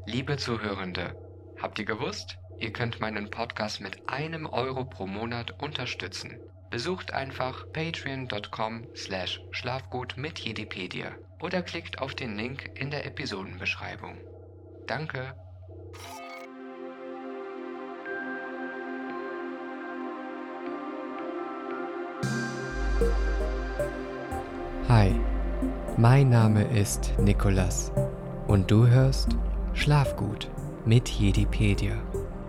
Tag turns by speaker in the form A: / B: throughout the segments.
A: Liebe Zuhörende, habt ihr gewusst, ihr könnt meinen Podcast mit €1 pro Monat unterstützen. Besucht einfach patreon.com/Schlafgut mit Jedipedia oder klickt auf den Link in der Episodenbeschreibung. Danke. Hi, mein Name ist Nikolas und du hörst Schlafgut mit Jedipedia.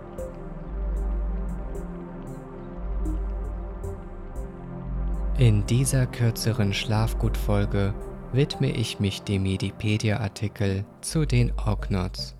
A: In dieser kürzeren Schlafgut-Folge widme ich mich dem Jedipedia-Artikel zu den Ognots.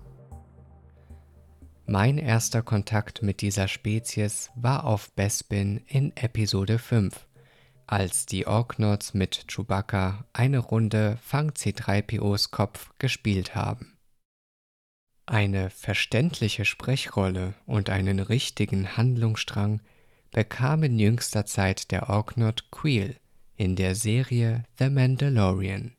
A: Mein erster Kontakt mit dieser Spezies war auf Bespin in Episode 5, als die Ognots mit Chewbacca eine Runde Fang C-3POs Kopf gespielt haben. Eine verständliche Sprechrolle und einen richtigen Handlungsstrang bekam in jüngster Zeit der Ognot Kuiil in der Serie The Mandalorian.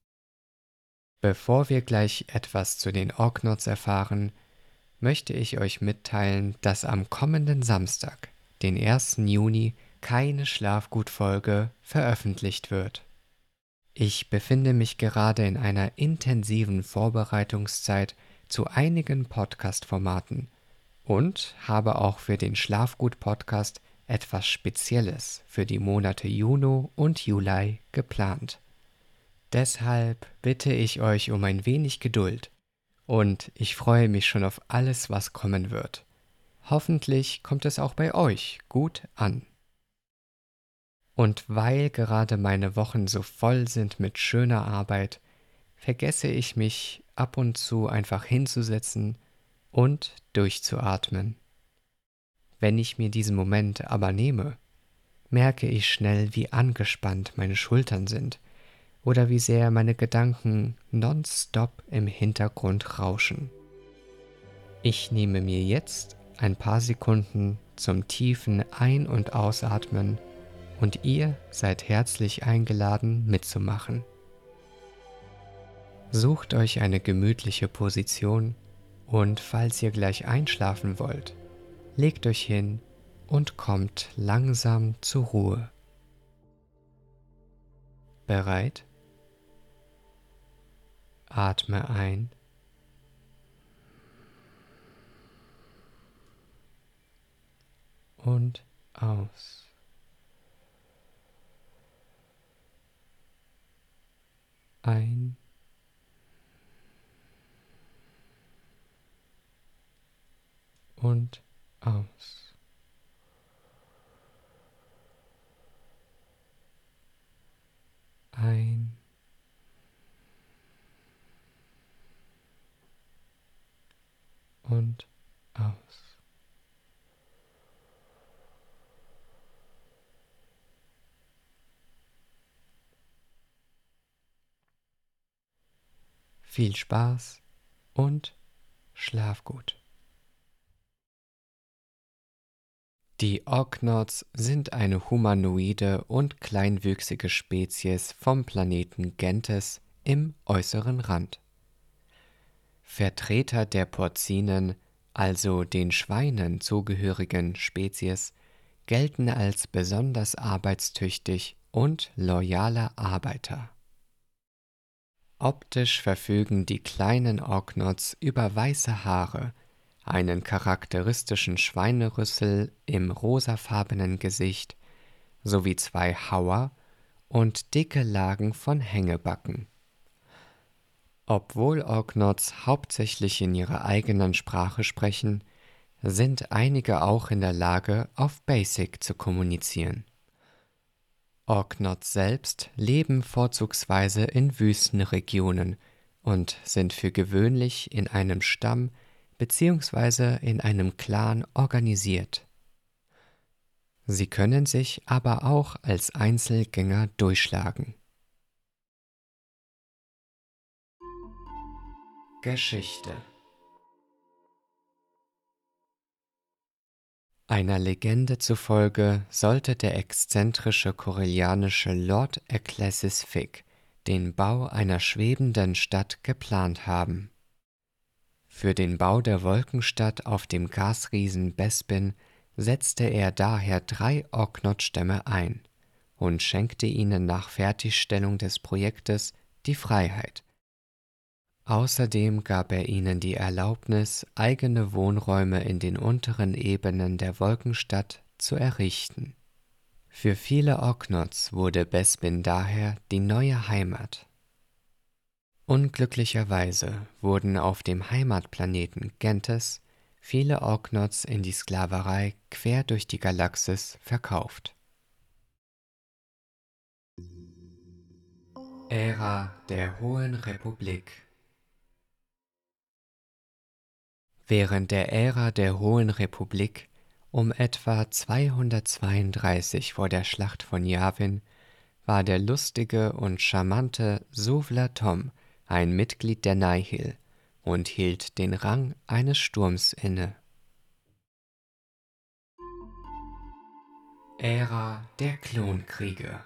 A: Bevor wir gleich etwas zu den Ognots erfahren, möchte ich euch mitteilen, dass am kommenden Samstag, den 1. Juni, keine Schlafgut-Folge veröffentlicht wird. Ich befinde mich gerade in einer intensiven Vorbereitungszeit zu einigen Podcast-Formaten und habe auch für den Schlafgut-Podcast etwas Spezielles für die Monate Juni und Juli geplant. Deshalb bitte ich euch um ein wenig Geduld und ich freue mich schon auf alles, was kommen wird. Hoffentlich kommt es auch bei euch gut an. Und weil gerade meine Wochen so voll sind mit schöner Arbeit, vergesse ich mich ab und zu einfach hinzusetzen und durchzuatmen. Wenn ich mir diesen Moment aber nehme, merke ich schnell, wie angespannt meine Schultern sind oder wie sehr meine Gedanken nonstop im Hintergrund rauschen. Ich nehme mir jetzt ein paar Sekunden zum tiefen Ein- und Ausatmen und ihr seid herzlich eingeladen mitzumachen. Sucht euch eine gemütliche Position und falls ihr gleich einschlafen wollt, legt euch hin und kommt langsam zur Ruhe. Bereit? Atme ein und aus. Ein und aus. Ein und aus. Viel Spaß und schlaf gut. Die Ognots sind eine humanoide und kleinwüchsige Spezies vom Planeten Gentes im äußeren Rand. Vertreter der Porzinen, also den Schweinen zugehörigen Spezies, gelten als besonders arbeitstüchtig und loyale Arbeiter. Optisch verfügen die kleinen Ognots über weiße Haare, einen charakteristischen Schweinerüssel im rosafarbenen Gesicht sowie 2 Hauer und dicke Lagen von Hängebacken. Obwohl Ognots hauptsächlich in ihrer eigenen Sprache sprechen, sind einige auch in der Lage, auf Basic zu kommunizieren. Ognots selbst leben vorzugsweise in Wüstenregionen und sind für gewöhnlich in einem Stamm bzw. in einem Clan organisiert. Sie können sich aber auch als Einzelgänger durchschlagen. Geschichte. Einer Legende zufolge sollte der exzentrische korellianische Lord Ecclesis Fig den Bau einer schwebenden Stadt geplant haben. Für den Bau der Wolkenstadt auf dem Gasriesen Bespin setzte er daher 3 Oknot-Stämme ein und schenkte ihnen nach Fertigstellung des Projektes die Freiheit. Außerdem gab er ihnen die Erlaubnis, eigene Wohnräume in den unteren Ebenen der Wolkenstadt zu errichten. Für viele Oknots wurde Bespin daher die neue Heimat. Unglücklicherweise wurden auf dem Heimatplaneten Gentes viele Oknots in die Sklaverei quer durch die Galaxis verkauft. Ära der Hohen Republik. Während der Ära der Hohen Republik um etwa 232 vor der Schlacht von Yavin war der lustige und charmante Suvla Tom ein Mitglied der Nihil und hielt den Rang eines Sturms inne. Ära der Klonkriege.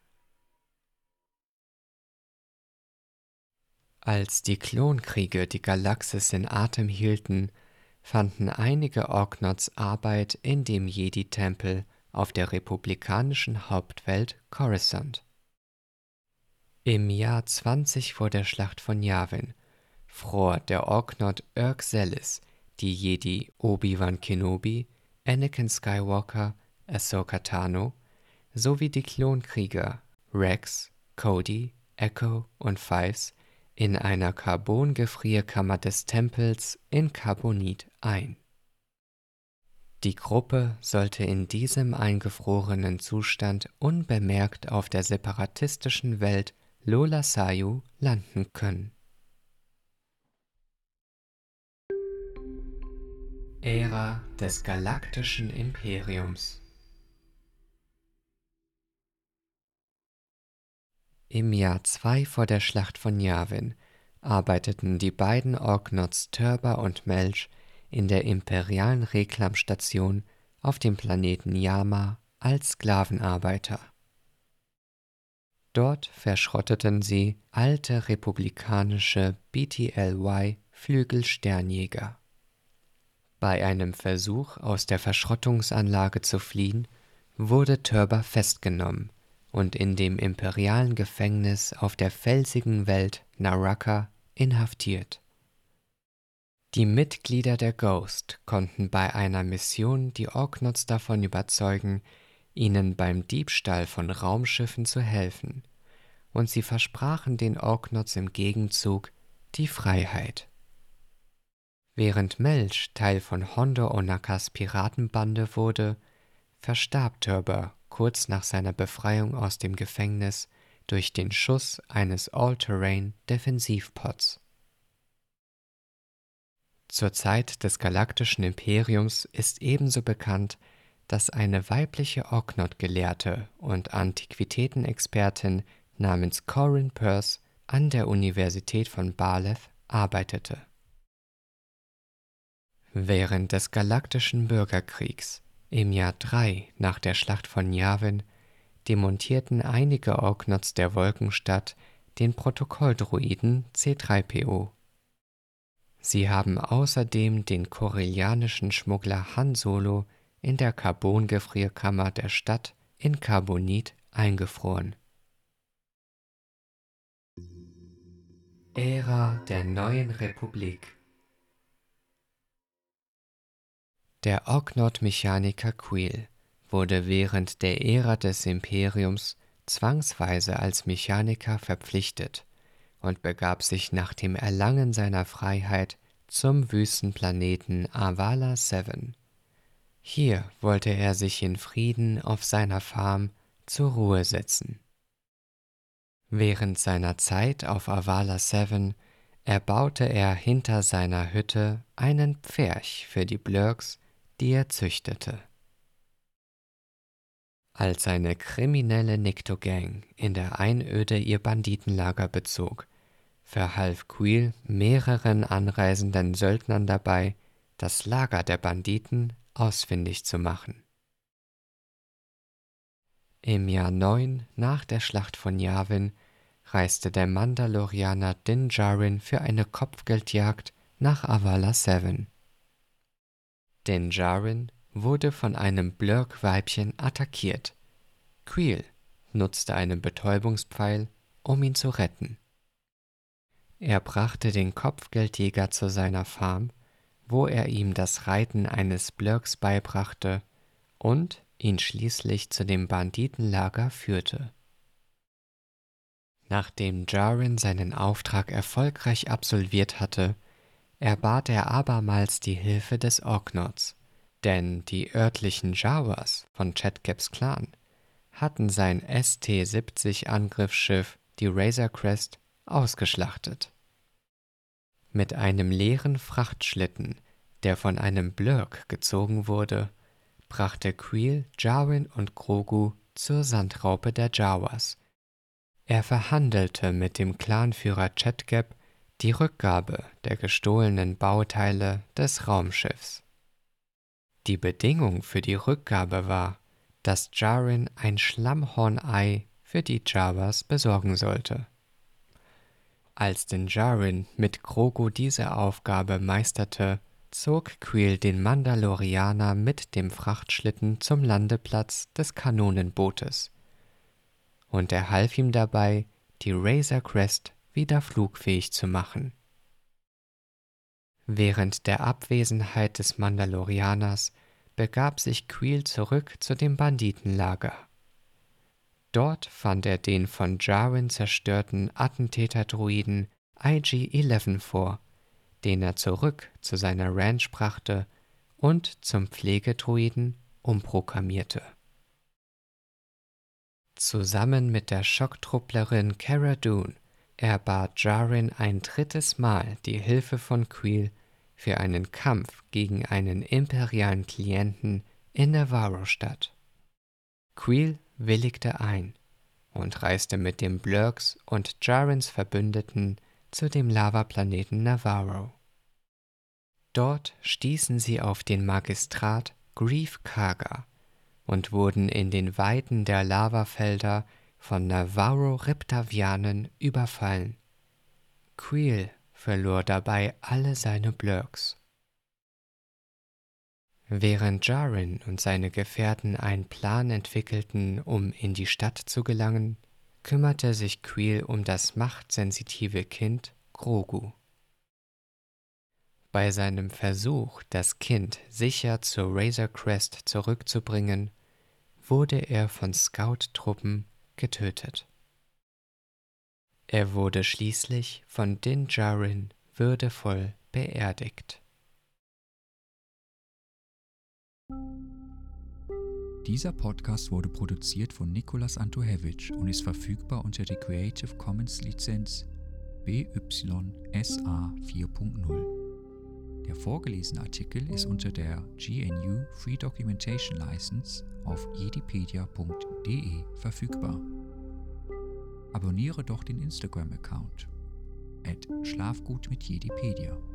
A: Als die Klonkriege die Galaxis in Atem hielten, fanden einige Oknots Arbeit in dem Jedi-Tempel auf der republikanischen Hauptwelt Coruscant. Im Jahr 20 vor der Schlacht von Yavin fror der Oknot Erk-Selis die Jedi Obi-Wan Kenobi, Anakin Skywalker, Ahsoka Tano sowie die Klonkrieger Rex, Cody, Echo und Fives in einer Carbon-Gefrierkammer des Tempels in Carbonit ein. Die Gruppe sollte in diesem eingefrorenen Zustand unbemerkt auf der separatistischen Welt Lola Sayu landen können. Ära des Galaktischen Imperiums. Im Jahr 2 vor der Schlacht von Yavin arbeiteten die beiden Oknots Turba und Melch in der imperialen Reklamstation auf dem Planeten Yama als Sklavenarbeiter. Dort verschrotteten sie alte republikanische BTLY-Flügelsternjäger. Bei einem Versuch, aus der Verschrottungsanlage zu fliehen, wurde Turba festgenommen und in dem imperialen Gefängnis auf der felsigen Welt Naraka inhaftiert. Die Mitglieder der Ghost konnten bei einer Mission die Oknots davon überzeugen, ihnen beim Diebstahl von Raumschiffen zu helfen, und sie versprachen den Oknots im Gegenzug die Freiheit. Während Melch Teil von Hondo Onakas Piratenbande wurde, verstarb Turba kurz nach seiner Befreiung aus dem Gefängnis durch den Schuss eines All-Terrain-Defensivpods. Zur Zeit des Galaktischen Imperiums ist ebenso bekannt, dass eine weibliche Oknot-Gelehrte und Antiquitätenexpertin namens Corinne Peirce an der Universität von Baleth arbeitete. Während des Galaktischen Bürgerkriegs im Jahr 3 nach der Schlacht von Yavin demontierten einige Oknots der Wolkenstadt den Protokolldruiden C-3PO. Sie haben außerdem den korellianischen Schmuggler Han Solo in der Carbon-Gefrierkammer der Stadt in Carbonit eingefroren. Ära der Neuen Republik. Der Oknot-Mechaniker Kuiil wurde während der Ära des Imperiums zwangsweise als Mechaniker verpflichtet und begab sich nach dem Erlangen seiner Freiheit zum Wüstenplaneten Avala 7. Hier wollte er sich in Frieden auf seiner Farm zur Ruhe setzen. Während seiner Zeit auf Avala 7 erbaute er hinter seiner Hütte einen Pferch für die Blurks, die er züchtete. Als eine kriminelle Nikto-Gang in der Einöde ihr Banditenlager bezog, verhalf Kuiil mehreren anreisenden Söldnern dabei, das Lager der Banditen ausfindig zu machen. Im Jahr 9 nach der Schlacht von Yavin reiste der Mandalorianer Din Djarin für eine Kopfgeldjagd nach Avala 7. Denn Jaren wurde von einem Blurk-Weibchen attackiert. Creel nutzte einen Betäubungspfeil, um ihn zu retten. Er brachte den Kopfgeldjäger zu seiner Farm, wo er ihm das Reiten eines Blurks beibrachte und ihn schließlich zu dem Banditenlager führte. Nachdem Jaren seinen Auftrag erfolgreich absolviert hatte, erbat er abermals die Hilfe des Ognots, denn die örtlichen Jawas von Chatcaps Clan hatten sein ST-70 Angriffsschiff, die Razor Crest, ausgeschlachtet. Mit einem leeren Frachtschlitten, der von einem Blurk gezogen wurde, brachte Creel Jaren und Grogu zur Sandraupe der Jawas. Er verhandelte mit dem Clanführer Chatcap die Rückgabe der gestohlenen Bauteile des Raumschiffs. Die Bedingung für die Rückgabe war, dass Jaren ein Schlammhornei für die Jawas besorgen sollte. Als denn Jaren mit Grogu diese Aufgabe meisterte, zog Creel den Mandalorianer mit dem Frachtschlitten zum Landeplatz des Kanonenbootes und er half ihm dabei, die Razor Crest wieder flugfähig zu machen. Während der Abwesenheit des Mandalorianers begab sich Creel zurück zu dem Banditenlager. Dort fand er den von Jaren zerstörten Attentäterdruiden IG-11 vor, den er zurück zu seiner Ranch brachte und zum Pflegedruiden umprogrammierte. Zusammen mit der Schocktrupplerin Cara Dune erbat Jaren ein drittes Mal die Hilfe von Creel für einen Kampf gegen einen imperialen Klienten in Navarro-Stadt. Creel willigte ein und reiste mit den Blurks und Jarens Verbündeten zu dem Lavaplaneten Navarro. Dort stießen sie auf den Magistrat Greef Karga und wurden in den Weiten der Lavafelder von Navarro-Riptavianen überfallen. Creel verlor dabei alle seine Blurks. Während Jaren und seine Gefährten einen Plan entwickelten, um in die Stadt zu gelangen, kümmerte sich Creel um das machtsensitive Kind Grogu. Bei seinem Versuch, das Kind sicher zur Razor Crest zurückzubringen, wurde er von Scout-Truppen getötet. Er wurde schließlich von Din Djarin würdevoll beerdigt.
B: Dieser Podcast wurde produziert von Nicolas Antohevich und ist verfügbar unter der Creative Commons Lizenz BY-SA 4.0. Der vorgelesene Artikel ist unter der GNU Free Documentation License auf jedipedia.de verfügbar. Abonniere doch den Instagram-Account @Schlafgut mit Jedipedia.